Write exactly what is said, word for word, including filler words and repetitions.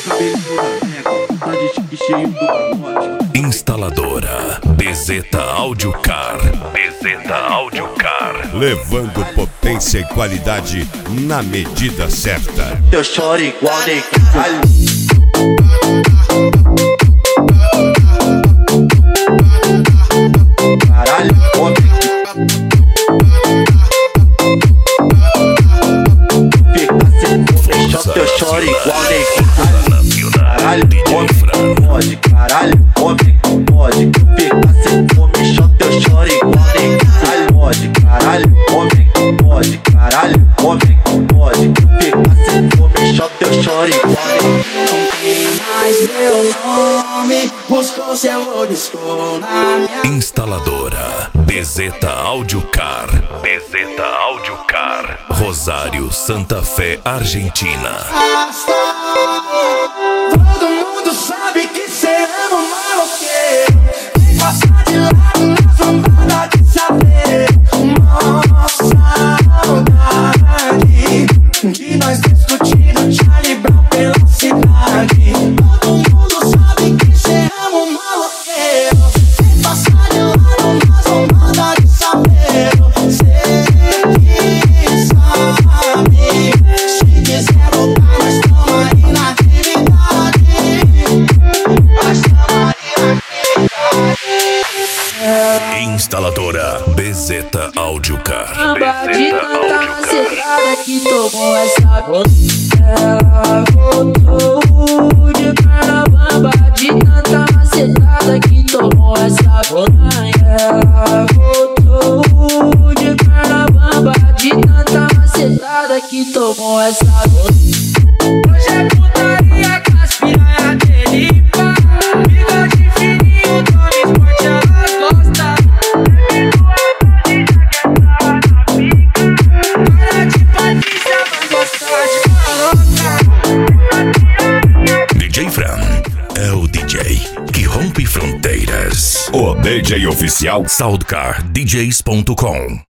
Instaladora Bezeta Audiocar. Bezeta Audiocar. Levando potência e qualidade na medida certa. Eu choro igual neguinho. Caralho, homem. Fica sem comer, eu choro igual neguinho. Caralho, homem, pode. Caralho, homem, pode. Fica sem comer, eu choro igual neguinho. Pode, caralho, homem, pode. Caralho, homem, pode. Fica sem comer, eu choro igual neguinho. Mas meu nome buscou seu olho escuro na minha... Instaladora Bezeta Audiocar. Bezeta Audiocar. Rosário, Santa Fé, Argentina. Todo mundo sabe que cê ama um maloqueiro. Vem passar de lado na zombada de saber. Nossa saudade de nós discutindo Charlie Brown pela cidade. Todo mundo sabe que cê ama um maloqueiro. Vem passar de lado na zombada de saber. Cê que sabe. Se quiser voltar, nós tamo aí na atividade. Nós tamo aí na atividade. Instaladora Bezeta Audiocar. A bandida tá macetada que tomou essa gota. Ela voltou de Carnabamba de tanta macetada que tomou essa gota. Ela voltou de Carnabamba de tanta macetada que tomou essa gota. Hoje é putaria com as piranha dele, pá. Bigode fininho, tome esporte, elas gostam. D J Fran é o D J que rompe fronteiras. O D J oficial Soundcar D Js ponto com.